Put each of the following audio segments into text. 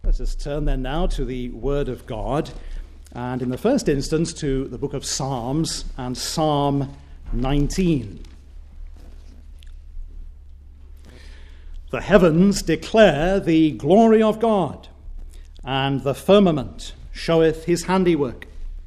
Let us turn then now to the Word of God, and in the first instance to the book of Psalms and Psalm 19. The heavens declare the glory of God, and the firmament showeth his handiwork.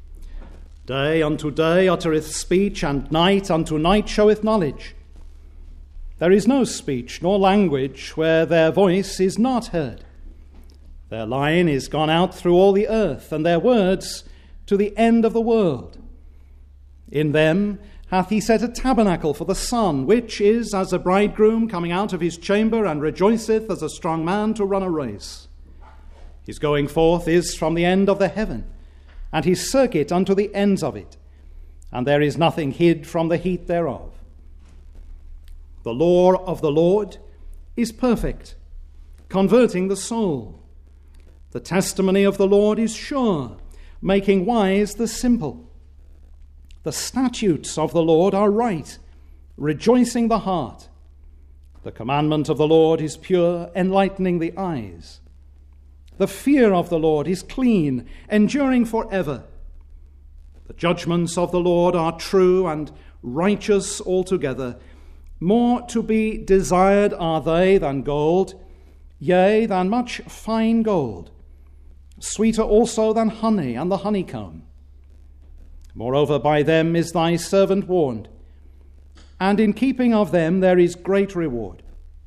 Day unto day uttereth speech, and night unto night showeth knowledge. There is no speech nor language where their voice is not heard. Their line is gone out through all the earth, and their words to the end of the world. In them hath he set a tabernacle for the sun, which is as a bridegroom coming out of his chamber, and rejoiceth as a strong man to run a race. His going forth is from the end of the heaven, and his circuit unto the ends of it, and there is nothing hid from the heat thereof. The law of the Lord is perfect, converting the soul. The testimony of the Lord is sure, making wise the simple. The statutes of the Lord are right, rejoicing the heart. The commandment of the Lord is pure, enlightening the eyes. The fear of the Lord is clean, enduring forever. The judgments of the Lord are true and righteous altogether. More to be desired are they than gold, yea, than much fine gold. Sweeter also than honey and the honeycomb. Moreover, by them is thy servant warned, and in keeping of them there is great reward.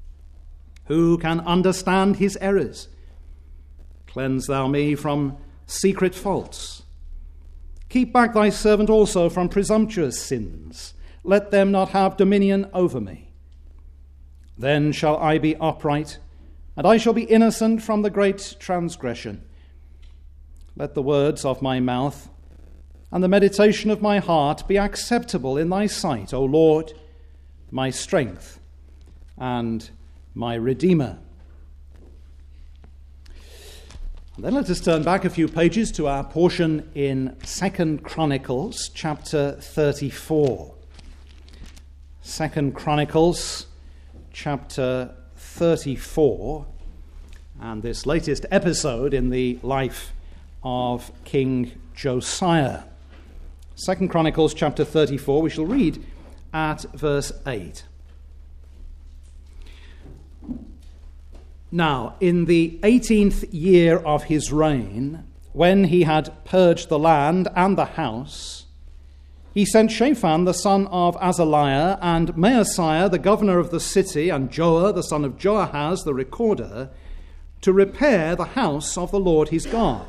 Who can understand his errors? Cleanse thou me from secret faults. Keep back thy servant also from presumptuous sins. Let them not have dominion over me. Then shall I be upright, and I shall be innocent from the great transgression. Let the words of my mouth and the meditation of my heart be acceptable in thy sight, O Lord, my strength and my Redeemer. And then let us turn back a few pages to our portion in 2 Chronicles chapter 34. 2 Chronicles chapter 34, and this latest episode in the life of King Josiah. 2 Chronicles chapter 34, we shall read at verse 8. Now, in the 18th year of his reign, when he had purged the land and the house, he sent Shaphan the son of Azaliah, and Maaseiah the governor of the city, and Joah the son of Joahaz the recorder, to repair the house of the Lord his God.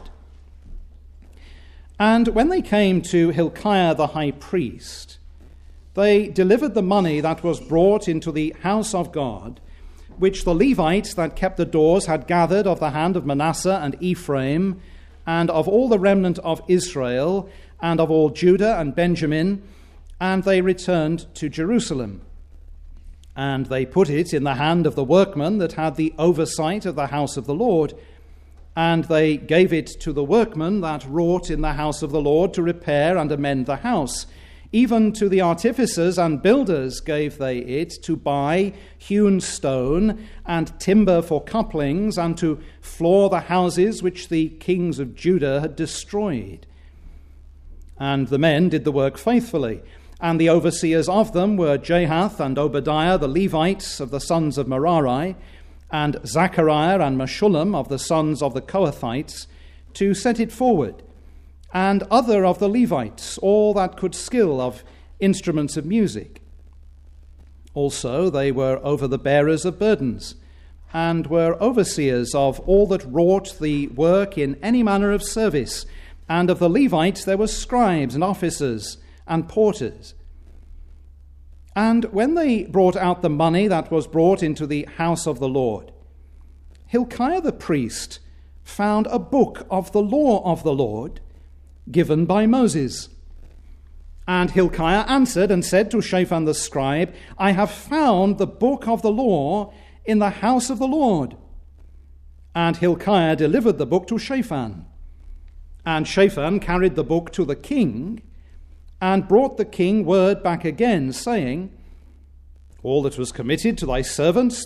And when they came to Hilkiah the high priest, they delivered the money that was brought into the house of God, which the Levites that kept the doors had gathered of the hand of Manasseh and Ephraim, and of all the remnant of Israel, and of all Judah and Benjamin, and they returned to Jerusalem. And they put it in the hand of the workmen that had the oversight of the house of the Lord, and they gave it to the workmen that wrought in the house of the Lord to repair and amend the house. Even to the artificers and builders gave they it to buy hewn stone and timber for couplings, and to floor the houses which the kings of Judah had destroyed. And the men did the work faithfully, and the overseers of them were Jahath and Obadiah the Levites of the sons of Merari, and Zechariah and Meshullam of the sons of the Kohathites, to set it forward, and other of the Levites, all that could skill of instruments of music. Also they were over the bearers of burdens, and were overseers of all that wrought the work in any manner of service. And of the Levites there were scribes and officers and porters. And when they brought out the money that was brought into the house of the Lord, Hilkiah the priest found a book of the law of the Lord given by Moses. And Hilkiah answered and said to Shaphan the scribe, I have found the book of the law in the house of the Lord. And Hilkiah delivered the book to Shaphan. And Shaphan carried the book to the king, and brought the king word back again, saying, All that was committed to thy servants they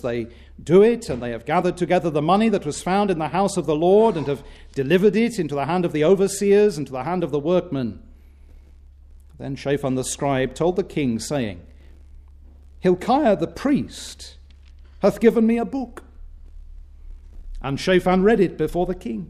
do it, and they have gathered together the money that was found in the house of the Lord, and have delivered it into the hand of the overseers and to the hand of the workmen." Then Shaphan the scribe told the king, saying, "Hilkiah the priest hath given me a book." And Shaphan read it before the king.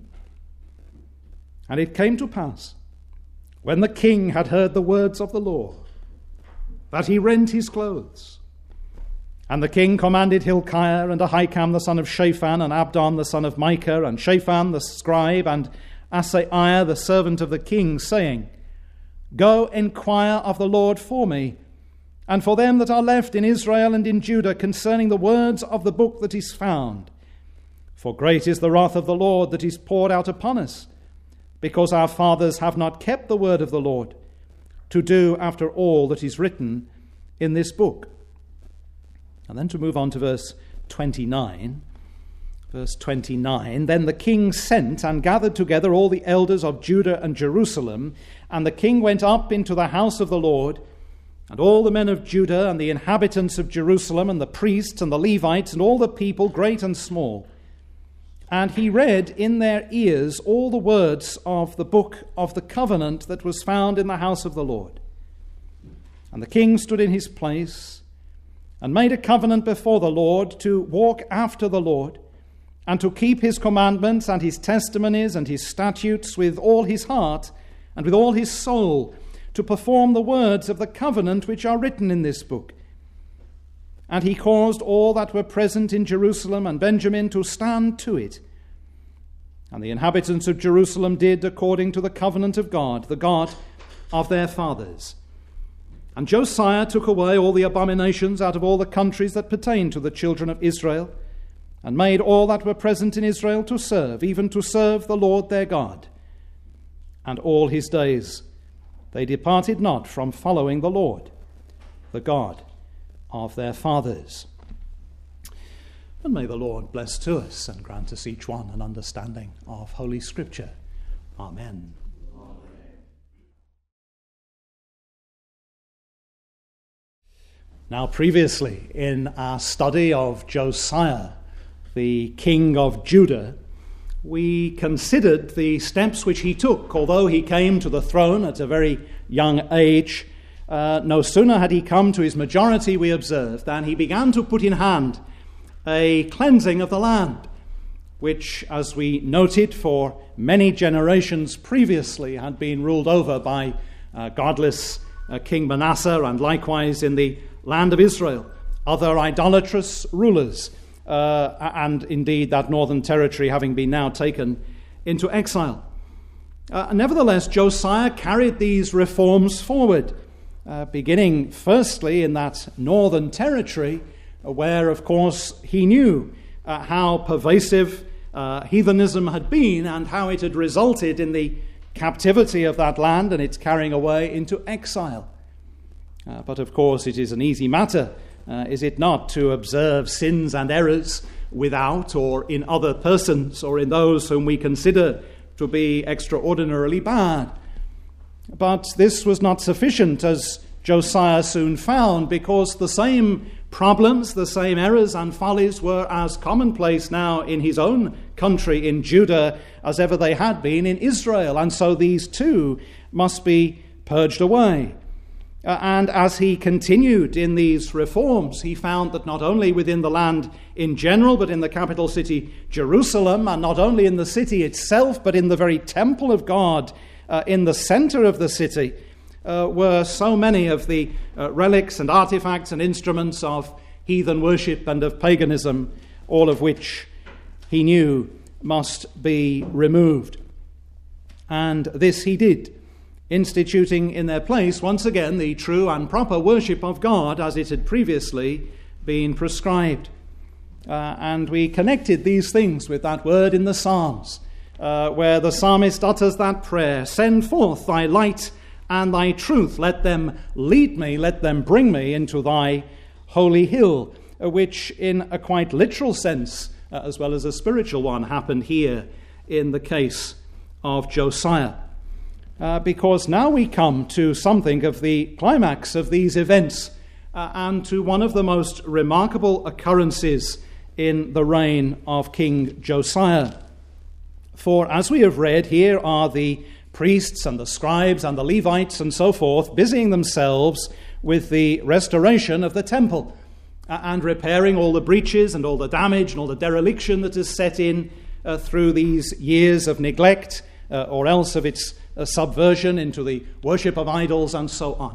And it came to pass, when the king had heard the words of the law, that he rent his clothes. And the king commanded Hilkiah and Ahikam the son of Shaphan, and Abdon the son of Micah, and Shaphan the scribe, and Asaiah the servant of the king, saying, "Go inquire of the Lord for me, and for them that are left in Israel and in Judah, concerning the words of the book that is found. For great is the wrath of the Lord that is poured out upon us, because our fathers have not kept the word of the Lord, to do after all that is written in this book." And then to move on to verse 29. Verse 29, "Then the king sent and gathered together all the elders of Judah and Jerusalem, and the king went up into the house of the Lord, and all the men of Judah and the inhabitants of Jerusalem and the priests and the Levites and all the people, great and small. And he read in their ears all the words of the book of the covenant that was found in the house of the Lord. And the king stood in his place and made a covenant before the Lord to walk after the Lord, and to keep his commandments and his testimonies and his statutes with all his heart and with all his soul, to perform the words of the covenant which are written in this book. And he caused all that were present in Jerusalem and Benjamin to stand to it. And the inhabitants of Jerusalem did according to the covenant of God, the God of their fathers. And Josiah took away all the abominations out of all the countries that pertained to the children of Israel, and made all that were present in Israel to serve, even to serve the Lord their God. And all his days they departed not from following the Lord, the God of their fathers. And may the Lord bless to us and grant us each one an understanding of Holy Scripture. Amen. Now, previously in our study of Josiah, the king of Judah, we considered the steps which he took. Although he came to the throne at a very young age, no sooner had he come to his majority, we observed, than he began to put in hand a cleansing of the land, which, as we noted, for many generations previously had been ruled over by godless King Manasseh, and likewise in the land of Israel, other idolatrous rulers, and indeed that northern territory having been now taken into exile. Nevertheless, Josiah carried these reforms forward, beginning firstly in that northern territory, where, of course, he knew how pervasive heathenism had been and how it had resulted in the captivity of that land and its carrying away into exile. But, of course, it is an easy matter, is it not, to observe sins and errors without or in other persons or in those whom we consider to be extraordinarily bad. But this was not sufficient, as Josiah soon found, because the same problems, the same errors and follies were as commonplace now in his own country, in Judah, as ever they had been in Israel. And so these too must be purged away. And as he continued in these reforms, he found that not only within the land in general, but in the capital city, Jerusalem, and not only in the city itself, but in the very temple of God, in the center of the city, were so many of the relics and artifacts and instruments of heathen worship and of paganism, all of which he knew must be removed. And this he did, instituting in their place once again the true and proper worship of God as it had previously been prescribed. And we connected these things with that word in the Psalms, where the psalmist utters that prayer, "Send forth thy light and thy truth, let them lead me, let them bring me into thy holy hill," which in a quite literal sense, as well as a spiritual one, happened here in the case of Josiah. Because now we come to something of the climax of these events, and to one of the most remarkable occurrences in the reign of King Josiah. For as we have read, here are the priests and the scribes and the Levites and so forth busying themselves with the restoration of the temple and repairing all the breaches and all the damage and all the dereliction that has set in through these years of neglect or else of its subversion into the worship of idols and so on.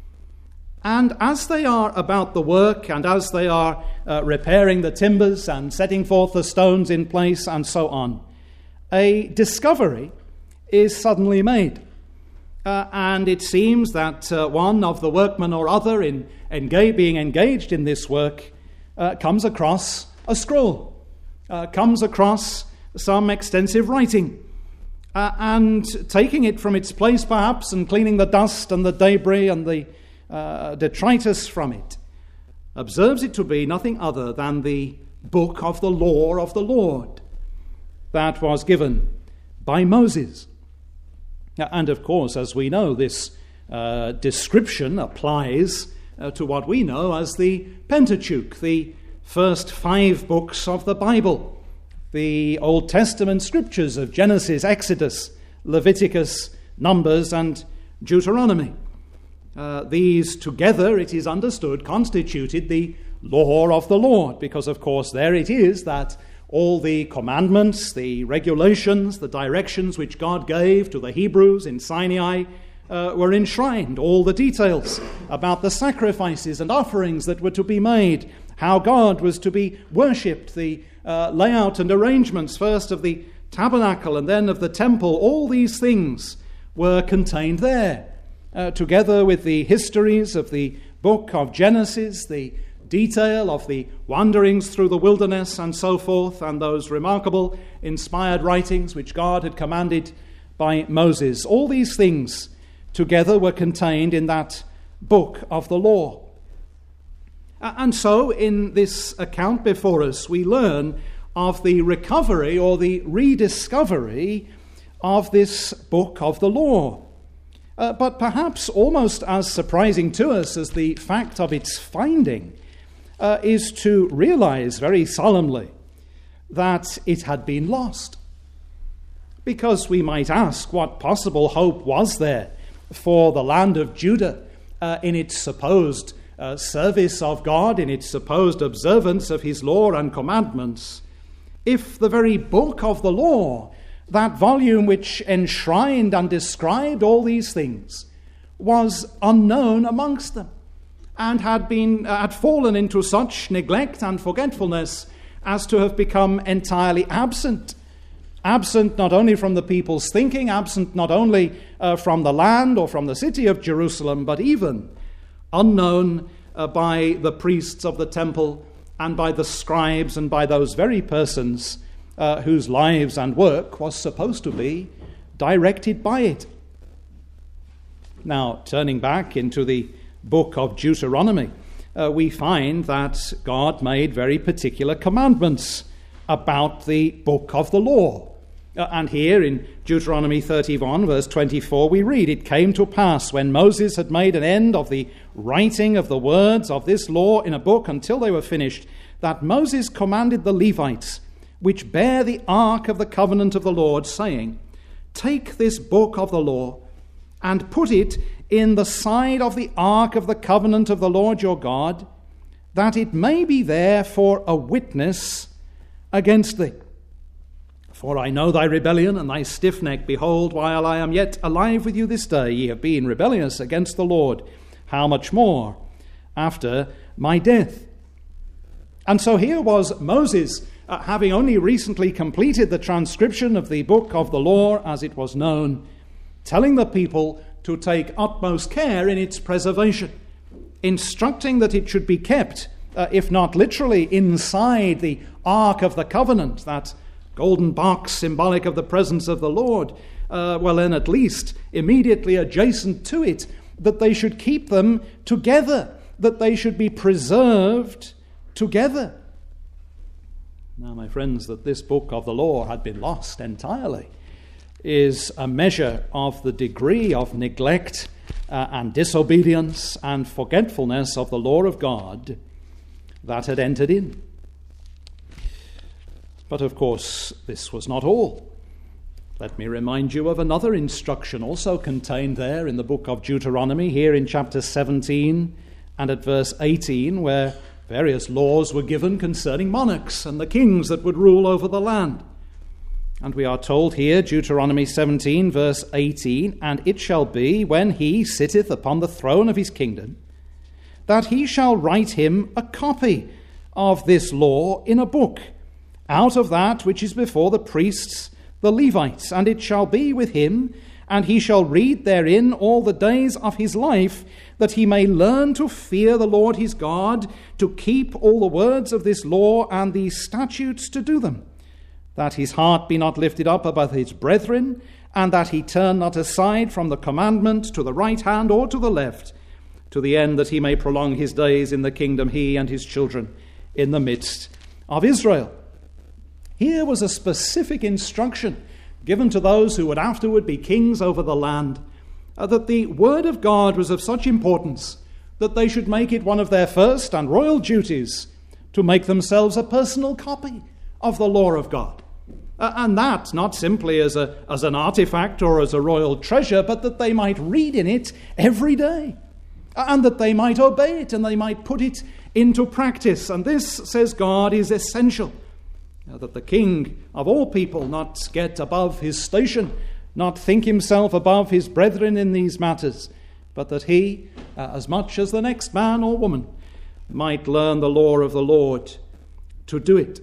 And as they are about the work and as they are repairing the timbers and setting forth the stones in place and so on, a discovery is suddenly made. And it seems that one of the workmen or other being engaged in this work comes across a scroll, comes across some extensive writing, and taking it from its place perhaps and cleaning the dust and the debris and the detritus from it, observes it to be nothing other than the book of the law of the Lord that was given by Moses. And of course, as we know, this description applies to what we know as the Pentateuch, the first 5 books of the Bible, the Old Testament scriptures of Genesis, Exodus, Leviticus, Numbers, and Deuteronomy. These together, it is understood, constituted the law of the Lord, because of course there it is that all the commandments, the regulations, the directions which God gave to the Hebrews in Sinai were enshrined. All the details about the sacrifices and offerings that were to be made, how God was to be worshipped, the layout and arrangements first of the tabernacle and then of the temple, all these things were contained there, together with the histories of the book of Genesis, the detail of the wanderings through the wilderness and so forth, and those remarkable inspired writings which God had commanded by Moses. All these things together were contained in that book of the law. And so in this account before us, we learn of the recovery or the rediscovery of this book of the law. But perhaps almost as surprising to us as the fact of its finding is to realize very solemnly that it had been lost. Because we might ask, what possible hope was there for the land of Judah in its supposed service of God, in its supposed observance of his law and commandments, if the very book of the law, that volume which enshrined and described all these things, was unknown amongst them, and had fallen into such neglect and forgetfulness as to have become entirely absent. Absent not only from the people's thinking, absent not only from the land or from the city of Jerusalem, but even unknown by the priests of the temple and by the scribes and by those very persons whose lives and work was supposed to be directed by it. Now, turning back into the book of Deuteronomy, we find that God made very particular commandments about the book of the law. And here in Deuteronomy 31, verse 24, we read, "It came to pass when Moses had made an end of the writing of the words of this law in a book until they were finished, that Moses commanded the Levites, which bear the ark of the covenant of the Lord, saying, Take this book of the law and put it in the side of the ark of the covenant of the Lord your God, that it may be there for a witness against thee. For I know thy rebellion and thy stiff neck. Behold, while I am yet alive with you this day, ye have been rebellious against the Lord. How much more after my death?" And so here was Moses, having only recently completed the transcription of the book of the law as it was known, telling the people to take utmost care in its preservation, instructing that it should be kept, if not literally inside the Ark of the Covenant, that golden box symbolic of the presence of the Lord, well then at least immediately adjacent to it, that they should keep them together, that they should be preserved together. Now, my friends, that this book of the law had been lost entirely is a measure of the degree of neglect and disobedience and forgetfulness of the law of God that had entered in. But of course, this was not all. Let me remind you of another instruction also contained there in the book of Deuteronomy, here in chapter 17 and at verse 18, where various laws were given concerning monarchs and the kings that would rule over the land. And we are told here, Deuteronomy 17, verse 18, "And it shall be, when he sitteth upon the throne of his kingdom, that he shall write him a copy of this law in a book, out of that which is before the priests, the Levites, and it shall be with him, and he shall read therein all the days of his life, that he may learn to fear the Lord his God, to keep all the words of this law and these statutes to do them, that his heart be not lifted up above his brethren, and that he turn not aside from the commandment to the right hand or to the left, to the end that he may prolong his days in the kingdom, he and his children, in the midst of Israel." Here was a specific instruction given to those who would afterward be kings over the land, that the word of God was of such importance that they should make it one of their first and royal duties to make themselves a personal copy of the law of God. And that not simply as an artifact or as a royal treasure, but that they might read in it every day, and that they might obey it and they might put it into practice. And this, says God, is essential, that the king of all people not get above his station, not think himself above his brethren in these matters, but that he, as much as the next man or woman, might learn the law of the Lord to do it.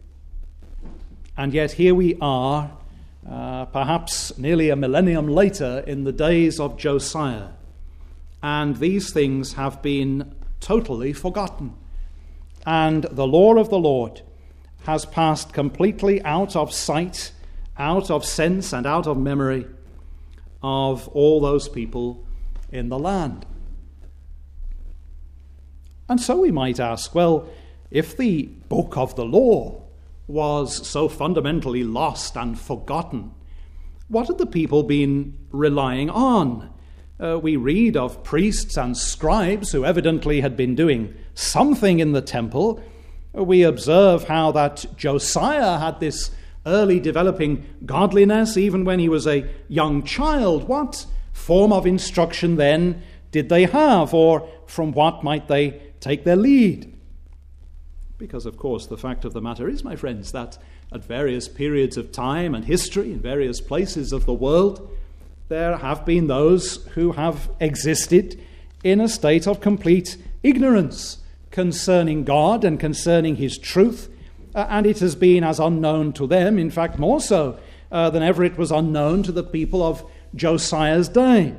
And yet here we are, perhaps nearly a millennium later, in the days of Josiah, and these things have been totally forgotten. And the law of the Lord has passed completely out of sight, out of sense, and out of memory of all those people in the land. And so we might ask, well, if the book of the law was so fundamentally lost and forgotten, what had the people been relying on? We read of priests and scribes who evidently had been doing something in the temple. We observe how that Josiah had this early developing godliness even when he was a young child. What form of instruction then did they have, or from what might they take their lead? Because, of course, the fact of the matter is, my friends, that at various periods of time and history in various places of the world, there have been those who have existed in a state of complete ignorance concerning God and concerning his truth, and it has been as unknown to them, in fact more so than ever it was unknown to the people of Josiah's day.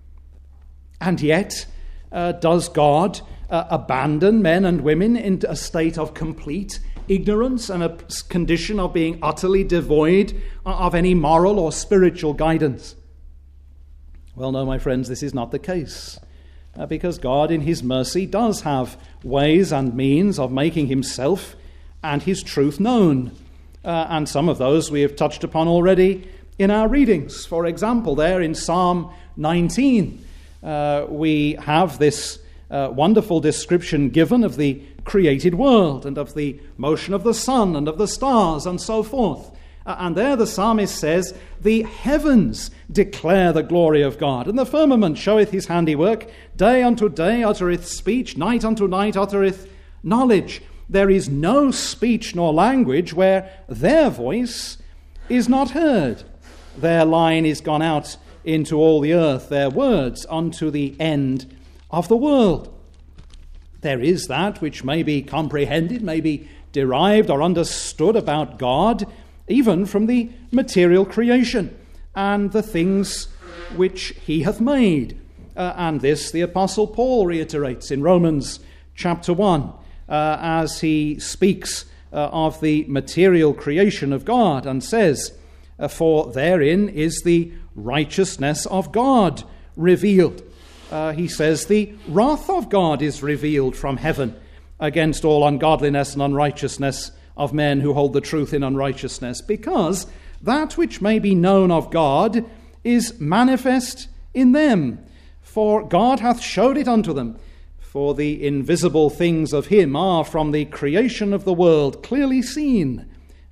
And yet, does God abandon men and women into a state of complete ignorance and a condition of being utterly devoid of any moral or spiritual guidance? Well, no, my friends, this is not the case. Because God in his mercy does have ways and means of making himself and his truth known. And some of those we have touched upon already in our readings. For example, there in Psalm 19, we have this wonderful description given of the created world and of the motion of the sun and of the stars and so forth. And there the psalmist says, "The heavens declare the glory of God, and the firmament showeth his handiwork. Day unto day uttereth speech, night unto night uttereth knowledge. There is no speech nor language where their voice is not heard. Their line is gone out into all the earth, their words unto the end of the world." There is that which may be comprehended, may be derived or understood about God, even from the material creation and the things which he hath made. And this the Apostle Paul reiterates in Romans chapter 1 as he speaks of the material creation of God and says, "For therein is the righteousness of God revealed." He says, "The wrath of God is revealed from heaven against all ungodliness and unrighteousness of men who hold the truth in unrighteousness, because that which may be known of God is manifest in them, for God hath showed it unto them. For the invisible things of him are from the creation of the world clearly seen,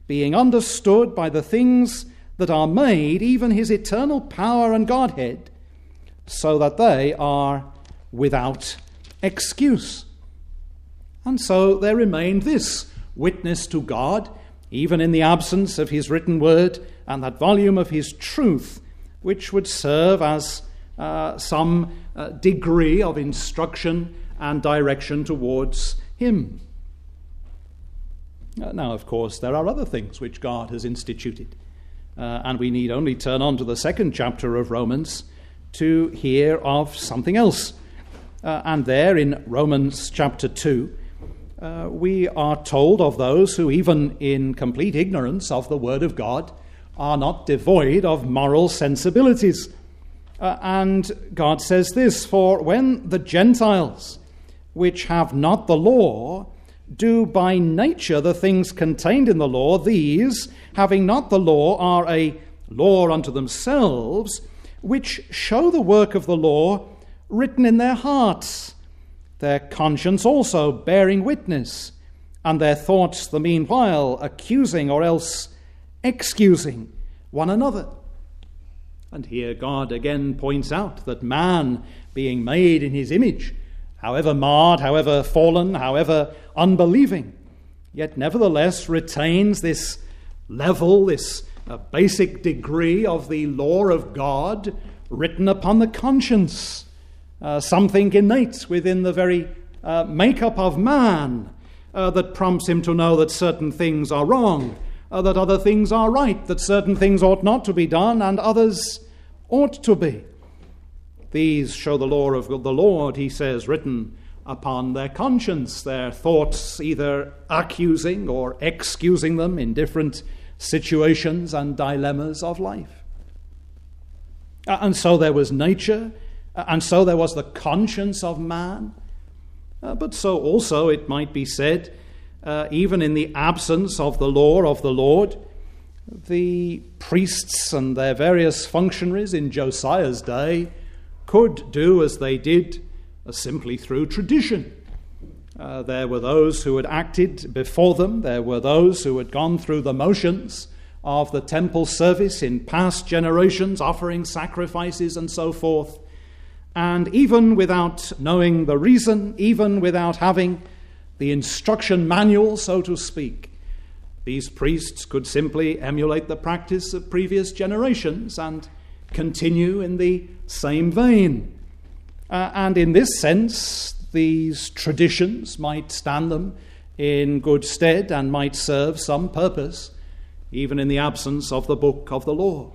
being understood by the things that are made, even his eternal power and Godhead, so that they are without excuse. And so there remained this witness to God, even in the absence of his written word and that volume of his truth, which would serve as some degree of instruction and direction towards him. Now, of course, there are other things which God has instituted, and we need only turn on to the second chapter of Romans to hear of something else. And there in Romans chapter 2, we are told of those who, even in complete ignorance of the Word of God, are not devoid of moral sensibilities. And God says this, "For when the Gentiles, which have not the law, do by nature the things contained in the law, these, having not the law, are a law unto themselves, which show the work of the law written in their hearts, their conscience also bearing witness, and their thoughts the meanwhile accusing or else excusing one another." And here God again points out that man, being made in his image, however marred, however fallen, however unbelieving, yet nevertheless retains this level, this basic degree of the law of God written upon the conscience, something innate within the very makeup of man that prompts him to know that certain things are wrong, that other things are right, that certain things ought not to be done and others ought to be. These show the law of the Lord, he says, written upon their conscience, their thoughts either accusing or excusing them in different situations and dilemmas of life. And so there was nature, and so there was the conscience of man, but so also it might be said, even in the absence of the law of the Lord, the priests and their various functionaries in Josiah's day could do as they did simply through tradition. There were those who had acted before them. There were those who had gone through the motions of the temple service in past generations, offering sacrifices and so forth. And even without knowing the reason, even without having the instruction manual, so to speak, these priests could simply emulate the practice of previous generations and continue in the same vein. And in this sense, these traditions might stand them in good stead and might serve some purpose, even in the absence of the book of the law.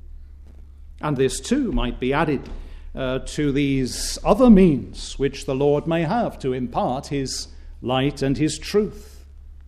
And this too might be added to these other means which the Lord may have to impart his light and his truth.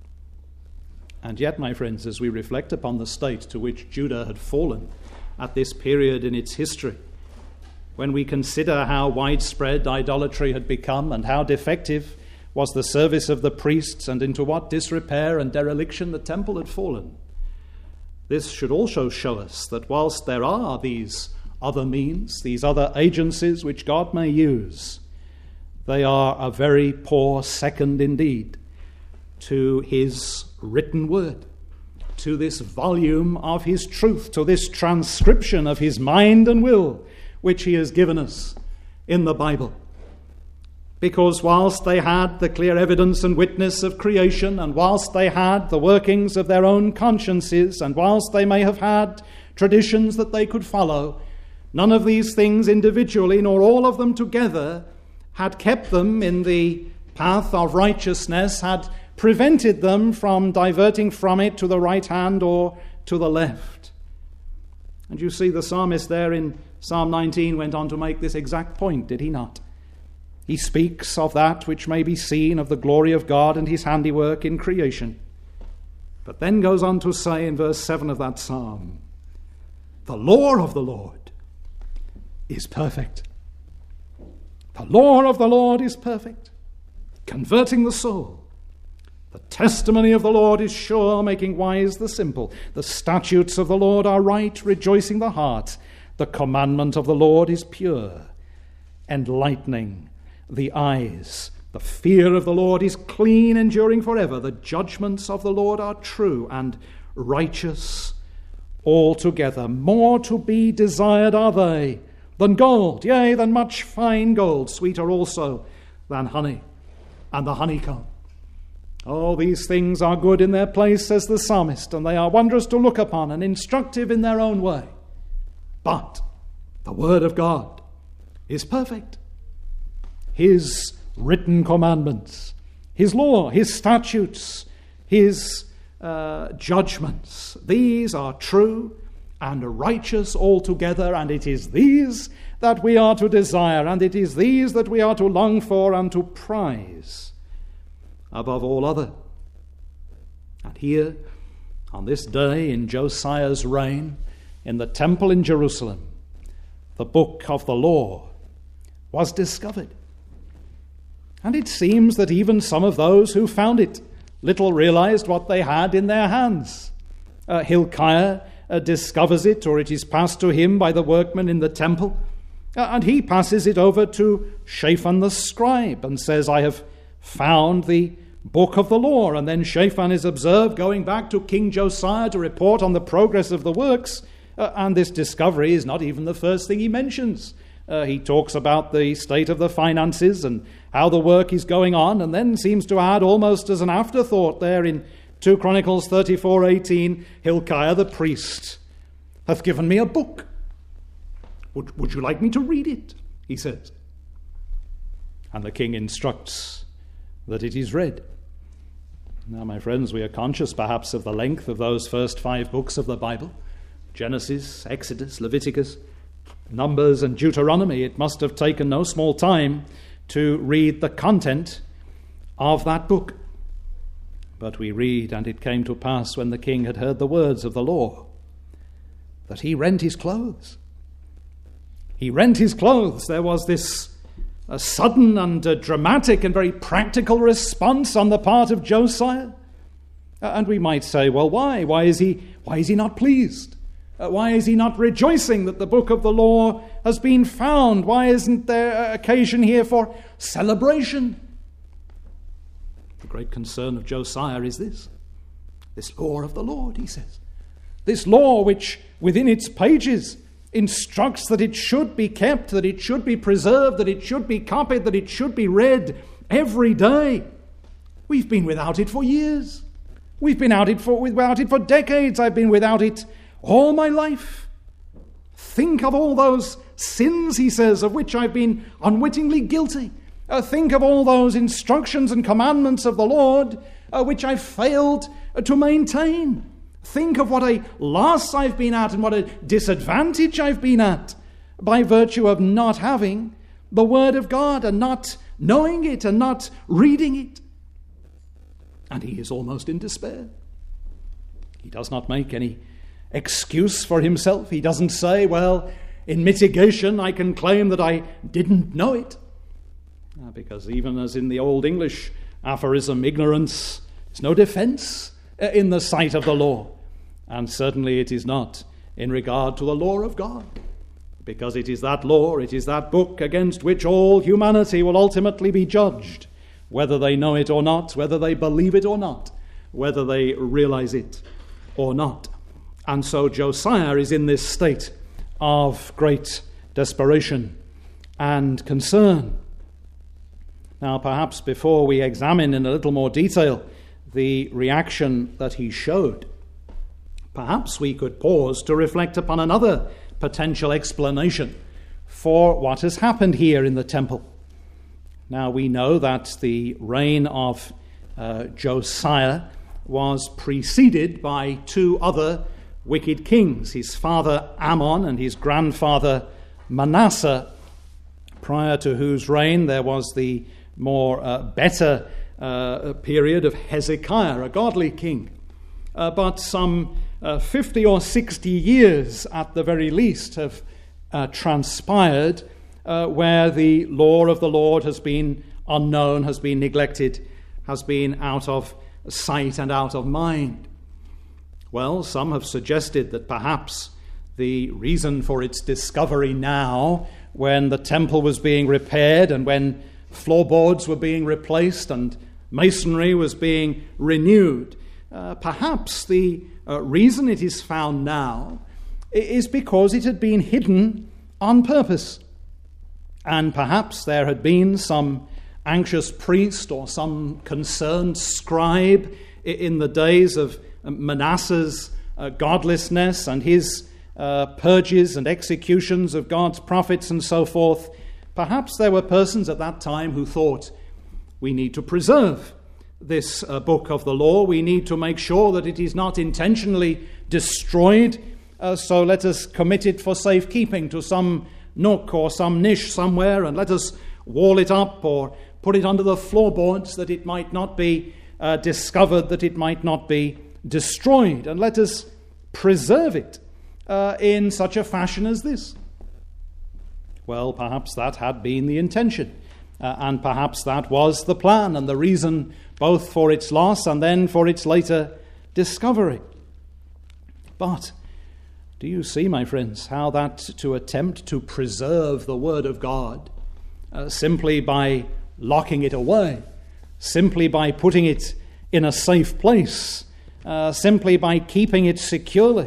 And yet, my friends, as we reflect upon the state to which Judah had fallen at this period in its history, when we consider how widespread idolatry had become and how defective was the service of the priests and into what disrepair and dereliction the temple had fallen, this should also show us that whilst there are these other means, these other agencies which God may use, they are a very poor second indeed to his written word, to this volume of his truth, to this transcription of his mind and will, which he has given us in the Bible. Because whilst they had the clear evidence and witness of creation, and whilst they had the workings of their own consciences, and whilst they may have had traditions that they could follow, none of these things individually, nor all of them together, had kept them in the path of righteousness, had prevented them from diverting from it to the right hand or to the left. And you see the psalmist there in Psalm 19 went on to make this exact point, did he not? He speaks of that which may be seen of the glory of God and his handiwork in creation. But then goes on to say in verse 7 of that psalm, the law of the Lord is perfect. The law of the Lord is perfect, converting the soul. The testimony of the Lord is sure, making wise the simple. The statutes of the Lord are right, rejoicing the heart. The commandment of the Lord is pure, enlightening the eyes. The fear of the Lord is clean, enduring forever. The judgments of the Lord are true and righteous altogether. More to be desired are they than gold, yea, than much fine gold, sweeter also than honey and the honeycomb. Oh, these things are good in their place, says the psalmist, and they are wondrous to look upon and instructive in their own way. But the word of God is perfect. His written commandments, his law, his statutes, his judgments, these are true and righteous altogether, and it is these that we are to desire, and it is these that we are to long for and to prize above all other. And here, on this day in Josiah's reign, in the temple in Jerusalem, the book of the law was discovered. And it seems that even some of those who found it little realized what they had in their hands. Hilkiah discovers it, or it is passed to him by the workmen in the temple, and he passes it over to Shaphan the scribe and says, I have found the book of the law. And then Shaphan is observed going back to King Josiah to report on the progress of the works, and this discovery is not even the first thing he mentions. He talks about the state of the finances and how the work is going on, and then seems to add almost as an afterthought there in 2 Chronicles 34:18, Hilkiah the priest hath given me a book. Would you like me to read it? He says. And the king instructs that it is read. Now, my friends, we are conscious perhaps of the length of those first 5 books of the Bible. Genesis, Exodus, Leviticus, Numbers, and Deuteronomy. It must have taken no small time to read the content of that book. But we read, and it came to pass when the king had heard the words of the law, that he rent his clothes. He rent his clothes. There was this a sudden and dramatic and very practical response on the part of Josiah. And we might say, well, why? Why is he not pleased? Why is he not rejoicing that the book of the law has been found? Why isn't there occasion here for celebration? The great concern of Josiah is this law of the Lord, he says. This law which within its pages instructs that it should be kept, that it should be preserved, that it should be copied, that it should be read every day. We've been without it for years. We've been without it for decades. I've been without it all my life. Think of all those sins, he says, of which I've been unwittingly guilty. Think of all those instructions and commandments of the Lord which I've failed to maintain. Think of what a loss I've been at and what a disadvantage I've been at by virtue of not having the Word of God and not knowing it and not reading it. And he is almost in despair. He does not make any excuse for himself. He doesn't say, well, in mitigation I can claim that I didn't know it. Because even as in the Old English aphorism, ignorance is no defense in the sight of the law. And certainly it is not in regard to the law of God, because it is that law, it is that book against which all humanity will ultimately be judged, whether they know it or not, whether they believe it or not, whether they realize it or not. And so Josiah is in this state of great desperation and concern. Now, perhaps before we examine in a little more detail the reaction that he showed, perhaps we could pause to reflect upon another potential explanation for what has happened here in the temple. Now, we know that the reign of Josiah was preceded by 2 other wicked kings, his father Amon and his grandfather Manasseh, prior to whose reign there was the better period of Hezekiah, a godly king. But some 50 or 60 years at the very least have transpired where the law of the Lord has been unknown, has been neglected, has been out of sight and out of mind. Well, some have suggested that perhaps the reason for its discovery now, when the temple was being repaired and when floorboards were being replaced and masonry was being renewed, Perhaps the reason it is found now is because it had been hidden on purpose. And perhaps there had been some anxious priest or some concerned scribe in the days of Manasseh's godlessness and his purges and executions of God's prophets and so forth. Perhaps there were persons at that time who thought, we need to preserve this book of the law. We need to make sure that it is not intentionally destroyed. So let us commit it for safekeeping to some nook or some niche somewhere, and let us wall it up or put it under the floorboards that it might not be discovered, that it might not be destroyed. And let us preserve it in such a fashion as this. Well, perhaps that had been the intention, and perhaps that was the plan and the reason both for its loss and then for its later discovery. But do you see, my friends, how that to attempt to preserve the Word of God simply by locking it away, simply by putting it in a safe place, simply by keeping it securely,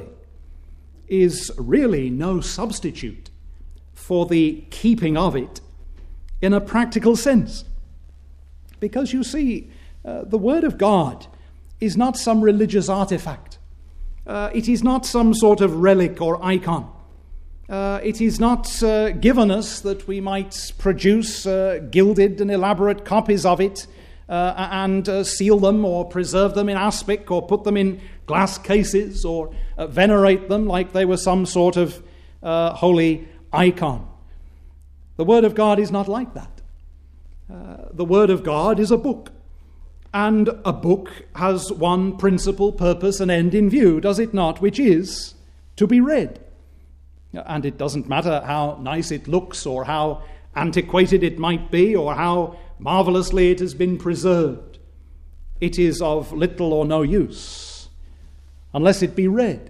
is really no substitute for the keeping of it in a practical sense. Because you see, the Word of God is not some religious artifact. It is not some sort of relic or icon. It is not given us that we might produce gilded and elaborate copies of it and seal them or preserve them in aspic or put them in glass cases or venerate them like they were some sort of holy icon. The Word of God is not like that. The Word of God is a book. And a book has one principal purpose and end in view, does it not? Which is to be read. And it doesn't matter how nice it looks or how antiquated it might be or how marvelously it has been preserved. It is of little or no use unless it be read.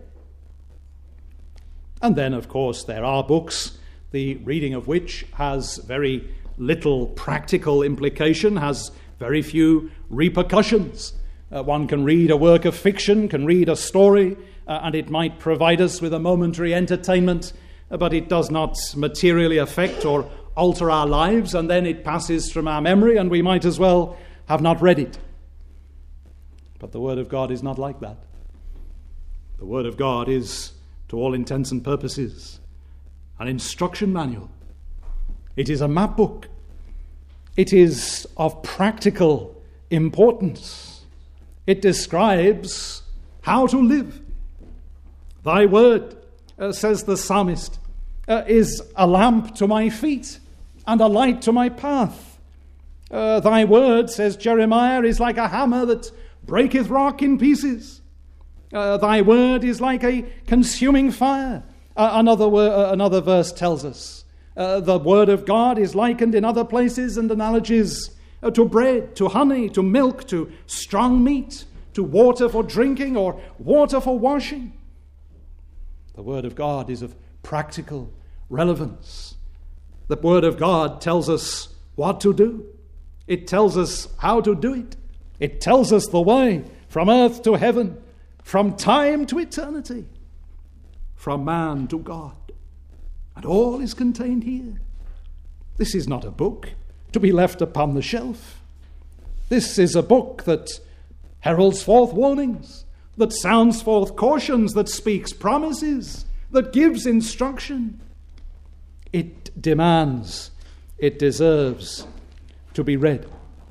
And then, of course, there are books, the reading of which has very little practical implication, has very few repercussions. One can read a work of fiction, can read a story, and it might provide us with a momentary entertainment, but it does not materially affect or alter our lives, and then it passes from our memory, and we might as well have not read it. But the Word of God is not like that. The Word of God is, to all intents and purposes, an instruction manual. It is a map book. It is of practical importance. It describes how to live. Thy word, says the psalmist, is a lamp to my feet and a light to my path. Thy word, says Jeremiah, is like a hammer that breaketh rock in pieces. Thy word is like a consuming fire. Another verse tells us, the word of God is likened in other places and analogies to bread, to honey, to milk, to strong meat, to water for drinking or water for washing. The Word of God is of practical relevance. The Word of God tells us what to do. It tells us how to do it. It tells us the way from earth to heaven, from time to eternity, from man to God. And all is contained here. This is not a book to be left upon the shelf. This is a book that heralds forth warnings, that sounds forth cautions, that speaks promises, that gives instruction. It demands, it deserves to be read.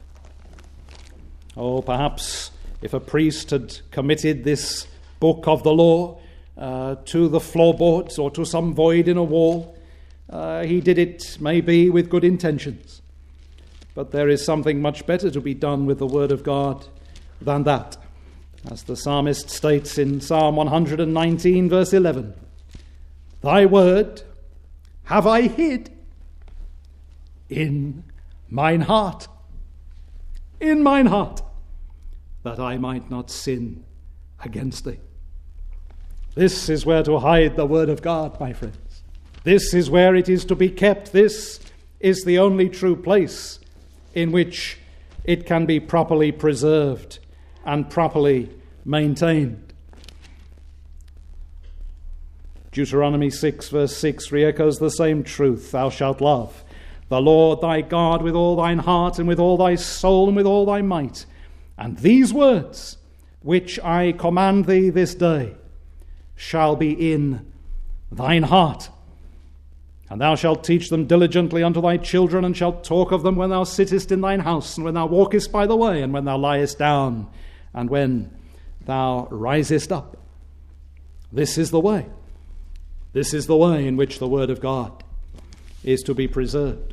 Oh, perhaps if a priest had committed this book of the law to the floorboards or to some void in a wall, he did it maybe with good intentions. But there is something much better to be done with the Word of God than that. As the psalmist states in Psalm 119, verse 11, Thy word have I hid in mine heart, that I might not sin against thee. This is where to hide the Word of God, my friends. This is where it is to be kept. This is the only true place in which it can be properly preserved and properly maintained. Deuteronomy 6 verse 6 re-echoes the same truth. Thou shalt love the Lord thy God with all thine heart and with all thy soul and with all thy might. And these words which I command thee this day shall be in thine heart. And thou shalt teach them diligently unto thy children, and shalt talk of them when thou sittest in thine house, and when thou walkest by the way, and when thou liest down, and when thou risest up. This is the way. This is the way in which the word of God is to be preserved.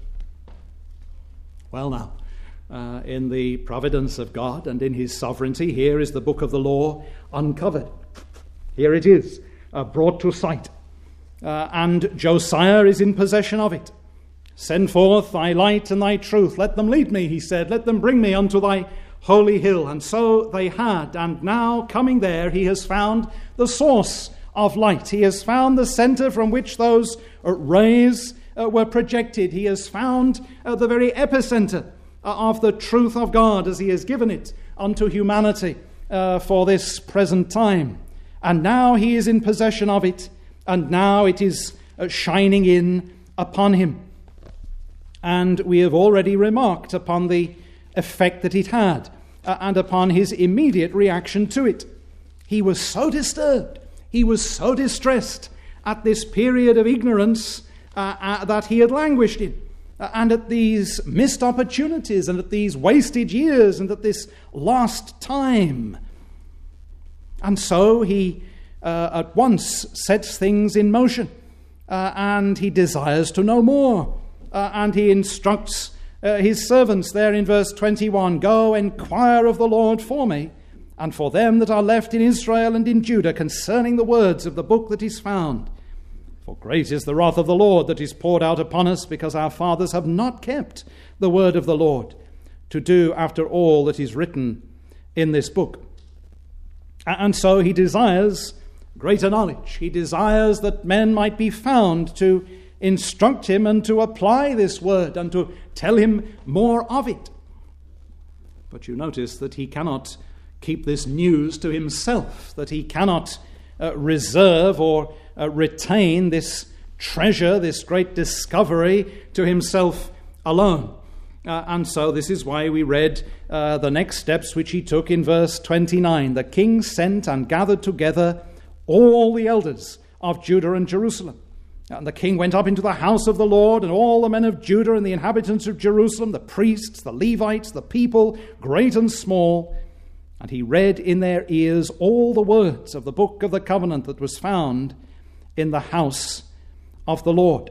Well now, in the providence of God and in his sovereignty, here is the book of the law uncovered. Here it is, brought to sight. And Josiah is in possession of it. Send forth thy light and thy truth. Let them lead me, he said. Let them bring me unto thy holy hill. And so they had. And now, coming there, he has found the source of light. He has found the center from which those rays were projected. He has found the very epicenter of the truth of God as he has given it unto humanity for this present time. And now he is in possession of it. And now it is shining in upon him. And we have already remarked upon the effect that it had and upon his immediate reaction to it. He was so disturbed, he was so distressed at this period of ignorance that he had languished in, and at these missed opportunities, and at these wasted years, and at this lost time. And so he at once sets things in motion, and he desires to know more, and he instructs his servants there in verse 21, Go, inquire of the Lord for me, and for them that are left in Israel and in Judah, concerning the words of the book that is found. For great is the wrath of the Lord that is poured out upon us, because our fathers have not kept the word of the Lord, to do after all that is written in this book. And so he desires greater knowledge. He desires that men might be found to instruct him and to apply this word and to tell him more of it. But you notice that he cannot keep this news to himself, that he cannot reserve or retain this treasure, this great discovery to himself alone. And so this is why we read the next steps which he took in verse 29. The king sent and gathered together all the elders of Judah and Jerusalem. And the king went up into the house of the Lord, and all the men of Judah and the inhabitants of Jerusalem, the priests, the Levites, the people, great and small. And he read in their ears all the words of the book of the covenant that was found in the house of the Lord.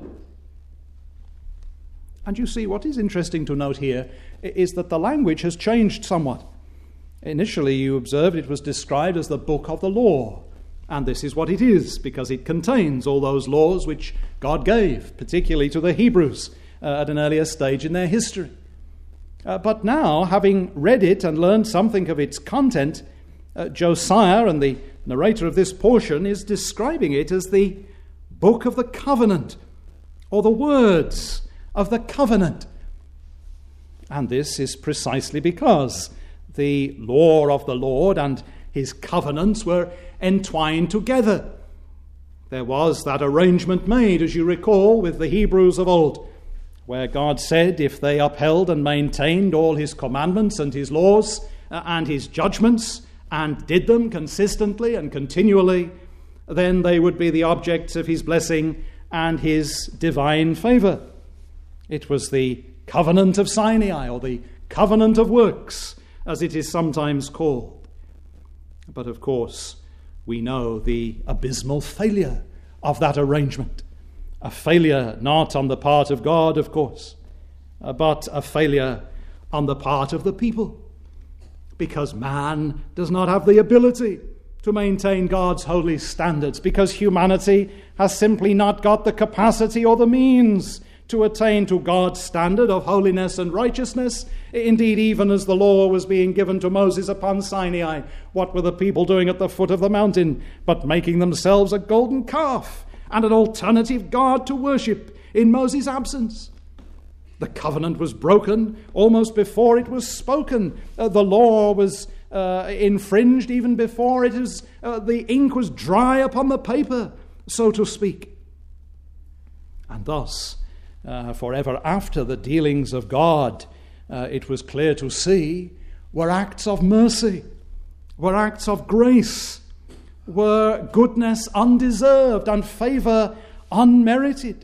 And you see, what is interesting to note here is that the language has changed somewhat. Initially, you observed it was described as the book of the law. And this is what it is, because it contains all those laws which God gave, particularly to the Hebrews at an earlier stage in their history. But now, having read it and learned something of its content, Josiah, and the narrator of this portion, is describing it as the book of the covenant, or the words of the covenant. And this is precisely because the law of the Lord and his covenants were entwined together. There was that arrangement made, as you recall, with the Hebrews of old, where God said if they upheld and maintained all his commandments and his laws and his judgments and did them consistently and continually, then they would be the objects of his blessing and his divine favor. It was the covenant of Sinai, or the covenant of works, as it is sometimes called. But of course, we know the abysmal failure of that arrangement. A failure not on the part of God, of course, but a failure on the part of the people. Because man does not have the ability to maintain God's holy standards, because humanity has simply not got the capacity or the means to attain to God's standard of holiness and righteousness. Indeed, even as the law was being given to Moses upon Sinai, what were the people doing at the foot of the mountain but making themselves a golden calf and an alternative God to worship in Moses' absence? The covenant was broken almost before it was spoken. The law was infringed even before the ink was dry upon the paper, so to speak. And thus, forever after the dealings of God, it was clear to see, were acts of mercy, were acts of grace, were goodness undeserved and favour unmerited.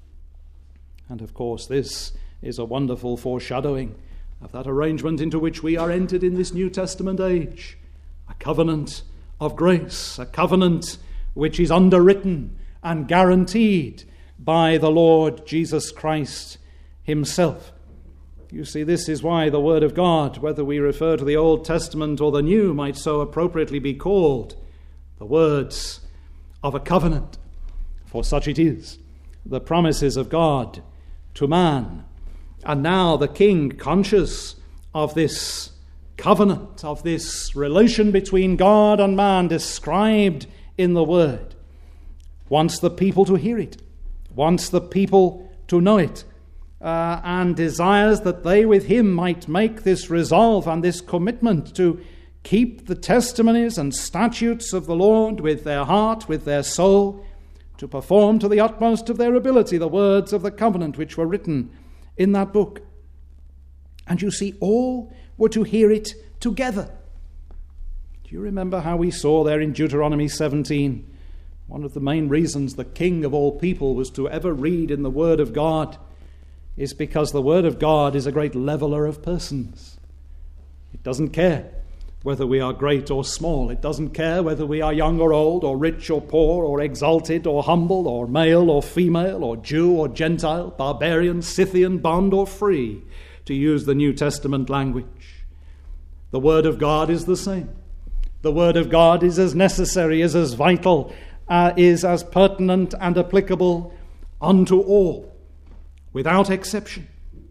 And of course, this is a wonderful foreshadowing of that arrangement into which we are entered in this New Testament age. A covenant of grace, a covenant which is underwritten and guaranteed by the Lord Jesus Christ himself. You see, this is why the Word of God, whether we refer to the Old Testament or the New, might so appropriately be called the words of a covenant. For such it is, the promises of God to man. And now the king, conscious of this covenant, of this relation between God and man described in the Word, wants the people to hear it, wants the people to know it, and desires that they with him might make this resolve and this commitment to keep the testimonies and statutes of the Lord with their heart, with their soul, to perform to the utmost of their ability the words of the covenant which were written in that book. And you see, all were to hear it together. Do you remember how we saw there in Deuteronomy 17, one of the main reasons the king of all people was to ever read in the Word of God is because the Word of God is a great leveler of persons. It doesn't care whether we are great or small. It doesn't care whether we are young or old, or rich or poor, or exalted or humble, or male or female, or Jew or Gentile, barbarian, Scythian, bond or free, to use the New Testament language. The Word of God is the same. The Word of God is as necessary, is as vital, is as pertinent and applicable unto all, without exception.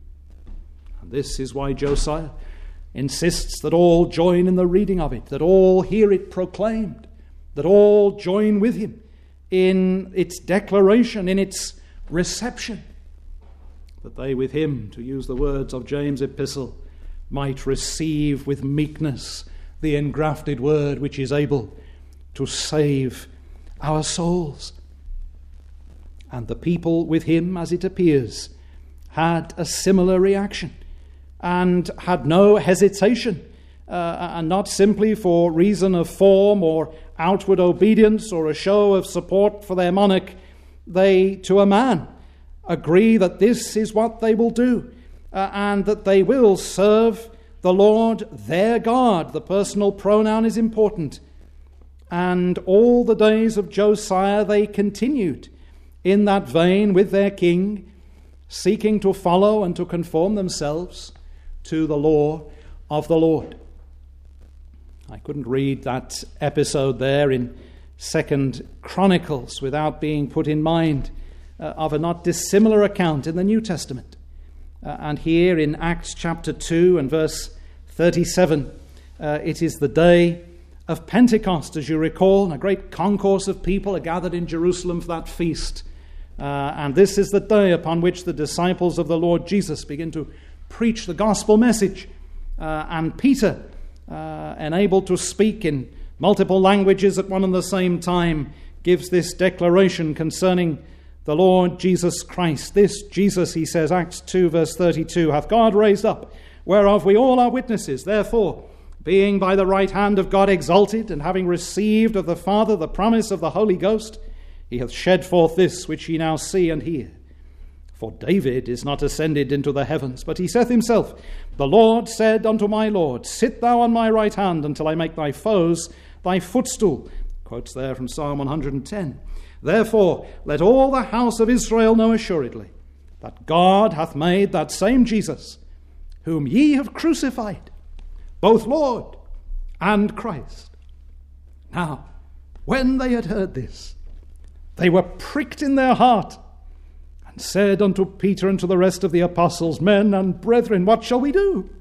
And this is why Josiah insists that all join in the reading of it, that all hear it proclaimed, that all join with him in its declaration, in its reception, that they with him, to use the words of James' epistle, might receive with meekness the engrafted word which is able to save our souls. And the people with him, as it appears, had a similar reaction and had no hesitation, and not simply for reason of form or outward obedience or a show of support for their monarch. They, to a man, agree that this is what they will do, and that they will serve the Lord their God. The personal pronoun is important. And all the days of Josiah they continued in that vein with their king, seeking to follow and to conform themselves to the law of the Lord. I couldn't read that episode there in 2 Chronicles without being put in mind of a not dissimilar account in the New Testament. And here in Acts chapter 2 and verse 37, it is the day of Pentecost, as you recall, and a great concourse of people are gathered in Jerusalem for that feast. And this is the day upon which the disciples of the Lord Jesus begin to preach the gospel message. And Peter, enabled to speak in multiple languages at one and the same time, gives this declaration concerning the Lord Jesus Christ. This Jesus, he says, Acts 2 verse 32, hath God raised up, whereof we all are witnesses. Therefore, being by the right hand of God exalted, and having received of the Father the promise of the Holy Ghost, he hath shed forth this which ye now see and hear. For David is not ascended into the heavens, but he saith himself, the Lord said unto my Lord, sit thou on my right hand until I make thy foes thy footstool. Quotes there from Psalm 110. Therefore, let all the house of Israel know assuredly that God hath made that same Jesus, whom ye have crucified, both Lord and Christ. Now, when they had heard this, they were pricked in their heart, and said unto Peter and to the rest of the apostles, men and brethren, what shall we do?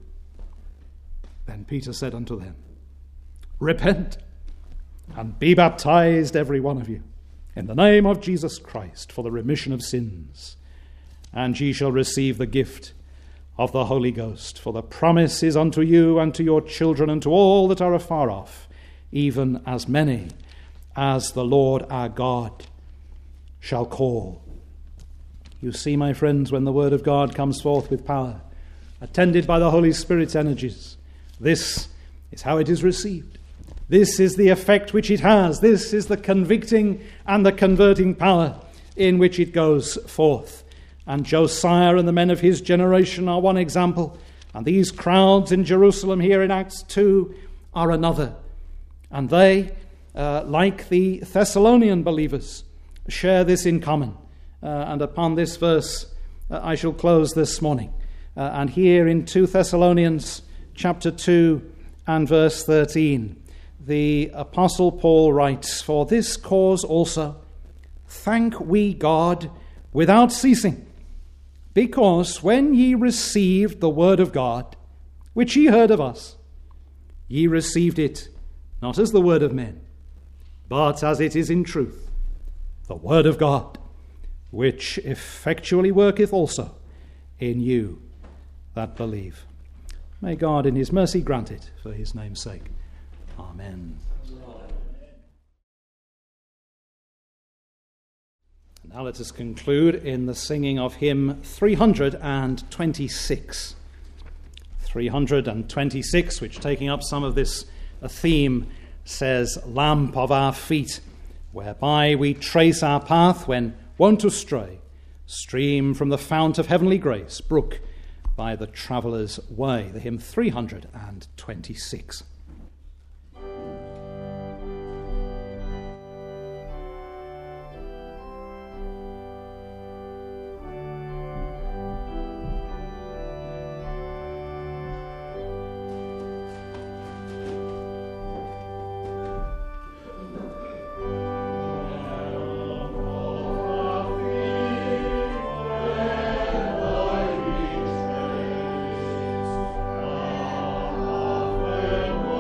Then Peter said unto them, repent, and be baptized every one of you, in the name of Jesus Christ, for the remission of sins, and ye shall receive the gift of the Holy Ghost. For the promise is unto you and to your children and to all that are afar off, even as many as the Lord our God shall call. You see, my friends, when the word of God comes forth with power, attended by the Holy Spirit's energies, this is how it is received. This is the effect which it has. This is the convicting and the converting power in which it goes forth. And Josiah and the men of his generation are one example, and these crowds in Jerusalem here in Acts 2 are another. And they, like the Thessalonian believers, share this in common. And upon this verse I shall close this morning. And here in 2 Thessalonians chapter 2 and verse 13, the Apostle Paul writes, "For this cause also thank we God without ceasing, because when ye received the word of God, which ye heard of us, ye received it not as the word of men, but as it is in truth, the word of God, which effectually worketh also in you that believe." May God in his mercy grant it for his name's sake. Amen. Now let us conclude in the singing of hymn 326. 326, which, taking up some of this theme, says, "Lamp of our feet, whereby we trace our path when wont to stray, stream from the fount of heavenly grace, brook by the traveller's way." The hymn 326. Well,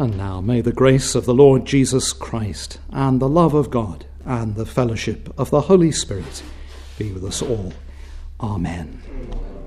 And now may the grace of the Lord Jesus Christ and the love of God and the fellowship of the Holy Spirit be with us all. Amen.